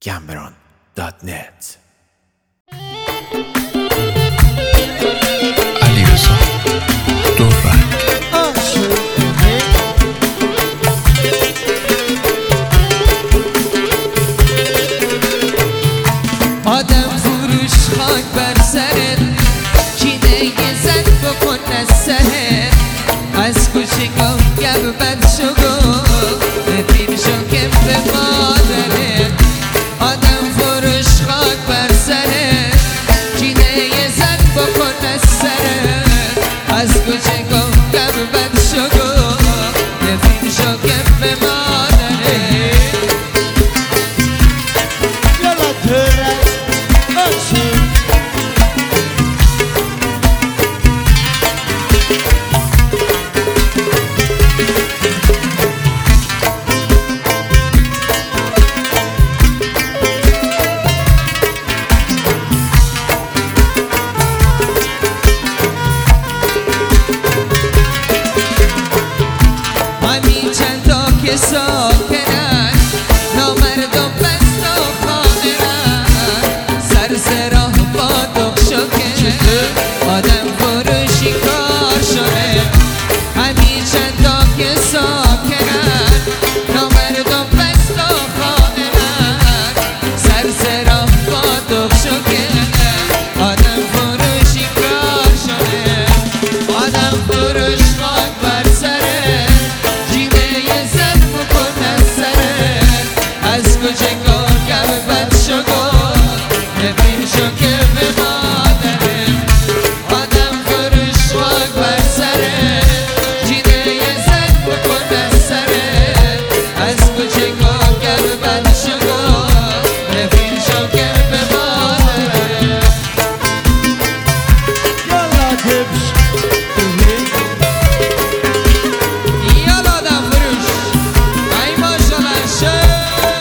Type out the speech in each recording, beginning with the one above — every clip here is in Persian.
gambron.net. علیرضا دورنگ. آدم فروش خاک بر سرت، چینه یه زن بکن از سرت، از کوچگاه گب بد شو گفت بپیر شو که به مادرت. آدم فروش خاک بر سرت، چینه یه زن بکن از سرت، از کوچگاه گب بد شو گفت بپیر شو که به مادرت. ساکنن نامردم بست و خائنن، سر سراه با دخ شکن آدم فروشی کار شده. همین چندا که ساکنن نامردم بست و خائنن، سر سراه با دخ شکن آدم فروشی کار شده. آدم فروش خاک بر سره، از کوچگاه گب بد شو گفت ببین شو که به مادرت. آدم فروش خاک بر سره، جینه یه زن بکن از سره، از کوچگاه گب بد شو گفت ببین شو که به مادرت. یالا دبش یالا آدم فروش ای ماشالله شه.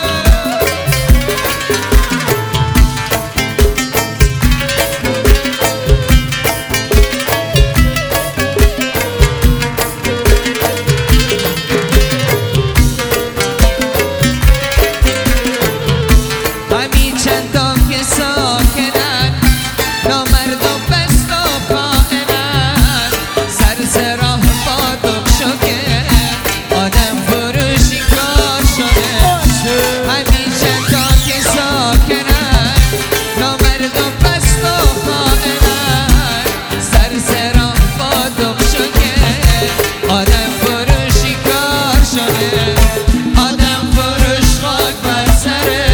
ساکنن نامردم بست و خائنن، سر سراه با دخ شکن آدم فروشی کار شده. همین چندا که ساکنن نامردم بست و خائنن، سر سراه با دخ شکن آدم فروشی کار شده. آدم فروش خاک بر سره،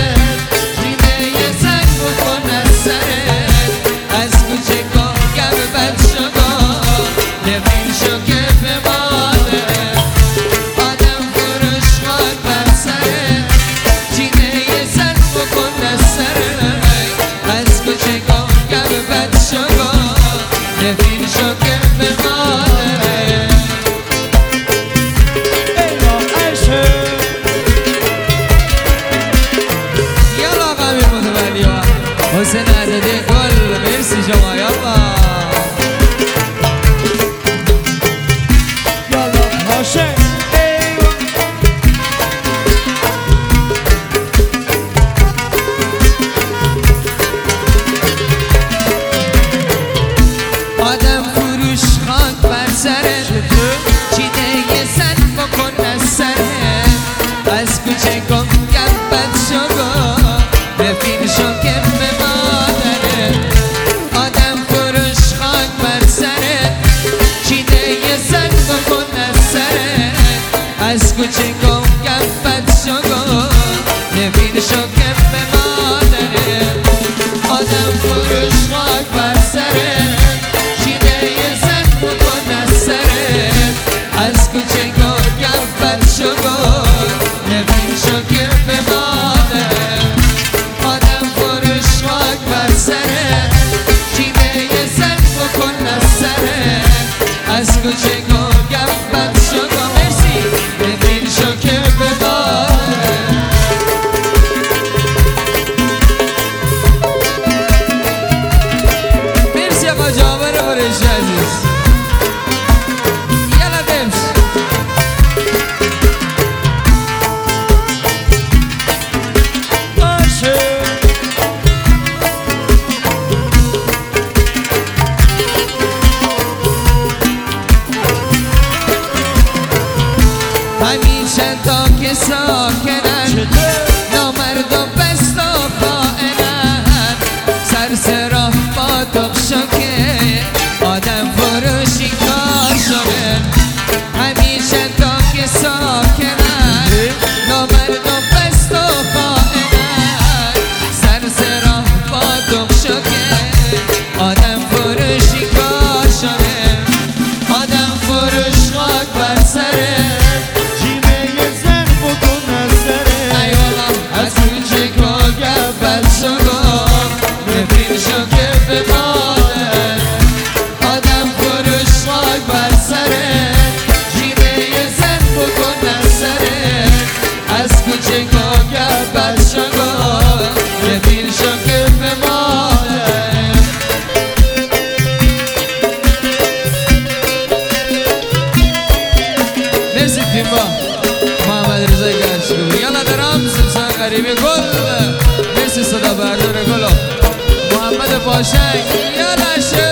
از کوچگاه گب بد شو گفت ببین شو که به مادرت. آدم فروش خاک بر سره، جینه یه زن بکن از سره، از کوچگاه گب بد شو گفت ببین شو که به مادرت. یالا آقا امیر متولی و حسین عددی گل، مرسی شما. یالا یالا هاشم آدم فروش خاک بر سرت، چینه یه زن بکن از سرت، از کوچگاه گب بد شو گفت ببین شو که به مادرت. آدم فروش خاک بر سرت، چینه یه زن بکن از سرت، از کوچگاه گب بد شو گفت ببین شو که به مادرت. آدم فروش خاک بر سرت، از کوچگاه گب بد شو گفت ببین شو که به مادرت. آدم فروش خاک بر سرت، چینه یه زن بکن از سرت، از کوچگاه گب بد شو گفت مرسی ببین شو که به مادرت. مرسی آقا جابر برشی عزیز. یالا دمش که ساکنن نامرد و بست و خائنن سرسرا با دخشا که آدم فروشی کار شده همیشه تا که ساکنن نامرد و بست و خائنن سرسرا با دخشا که آدم فروشی کار شده آدم فروش خاک بر سره جیمه زن بکن از سره ایوالا از کوچک و گفت شگو نفرین شو که به مادر آدم فروش خاک بر سره جیمه زن بکن از سره از کوچک و گفت شگو نفرین شو که به مادر مرسی فیلم محمد رضا گرشگو یالا درام سمسان غریبی گل مرسی صدا بردار گلو محمد پاشنگ یالا شو